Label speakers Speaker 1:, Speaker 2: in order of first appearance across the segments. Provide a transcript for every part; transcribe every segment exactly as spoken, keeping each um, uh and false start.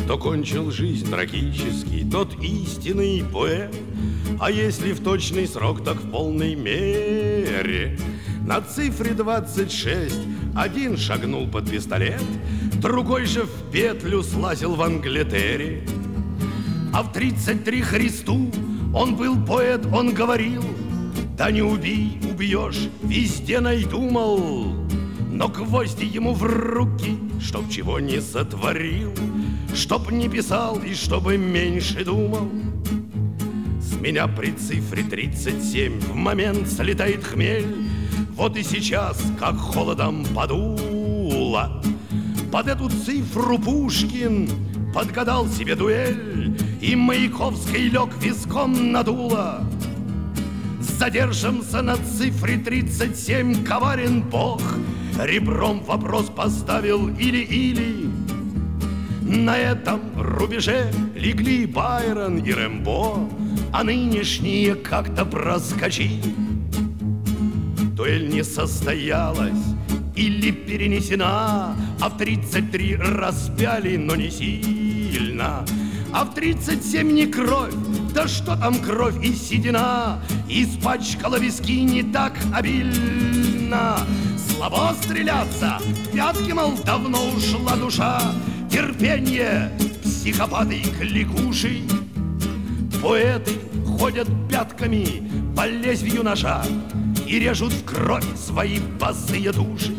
Speaker 1: Кто кончил жизнь трагически, тот истинный поэт. А если в точный срок, так в полной мере. На цифре двадцать шесть один шагнул под пистолет, другой же в петлю слазил в Англитере. А в тридцать три Христу он был поэт, он говорил: да не убей, убьешь, везде найду, мол. Но гвозди ему в руки, чтоб чего не сотворил, чтоб не писал и чтобы меньше думал. С меня при цифре тридцать семь в момент слетает хмель. Вот и сейчас, как холодом подуло, под эту цифру Пушкин подгадал себе дуэль, и Маяковский лег виском на дуло. Задержимся на цифре тридцать семь, коварен Бог. Ребром вопрос поставил или-или. На этом рубеже легли Байрон и Рэмбо, а нынешние как-то проскочили. Дуэль не состоялась или перенесена, а в тридцать три распяли, но не сильно. А в тридцать семь не кровь, да что там кровь и седина, испачкала виски не так обильно. Слабо стреляться, пятки, мол, давно ушла душа. Терпенье, психопаты и кликуши. Поэты ходят пятками по лезвию ножа и режут в кровь свои босые души.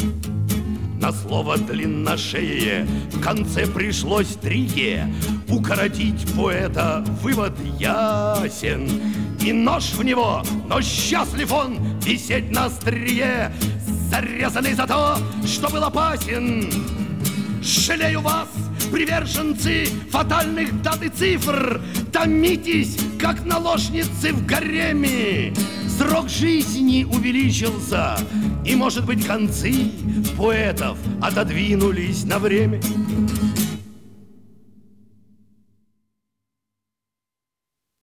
Speaker 1: На слово длинношее в конце пришлось трике укоротить поэта, вывод ясен. И нож в него, но счастлив он висеть на острие, зарезанный за то, что был опасен. Жалею вас, приверженцы фатальных дат и цифр, томитесь, как наложницы в гареме. Срок жизни увеличился, и, может быть, концы поэтов отодвинулись на время.